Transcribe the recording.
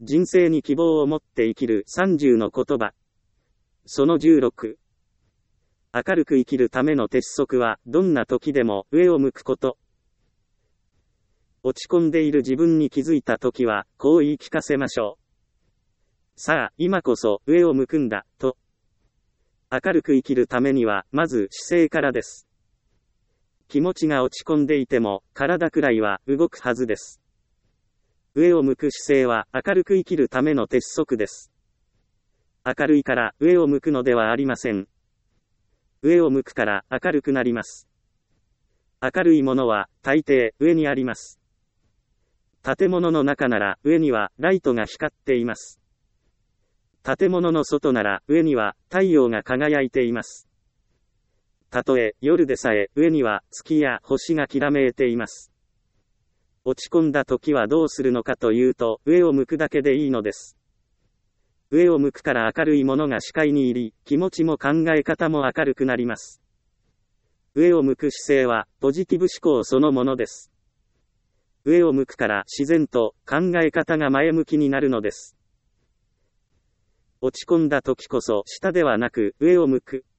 人生に希望を持って生きる30の言葉。その16。明るく生きるための鉄則は、どんな時でも上を向くこと。落ち込んでいる自分に気づいた時は、こう言い聞かせましょう。さあ、今こそ上を向くんだ、と。明るく生きるためには、まず姿勢からです。気持ちが落ち込んでいても、体くらいは動くはずです。上を向く姿勢は、明るく生きるための鉄則です。明るいから上を向くのではありません。上を向くから明るくなります。明るいものは大抵上にあります。建物の中なら上にはライトが光っています。建物の外なら上には太陽が輝いています。たとえ夜でさえ上には月や星がきらめいています。落ち込んだ時はどうするのかというと、上を向くだけでいいのです。上を向くから明るいものが視界に入り、気持ちも考え方も明るくなります。上を向く姿勢は、ポジティブ思考そのものです。上を向くから自然と考え方が前向きになるのです。落ち込んだ時こそ下ではなく上を向く。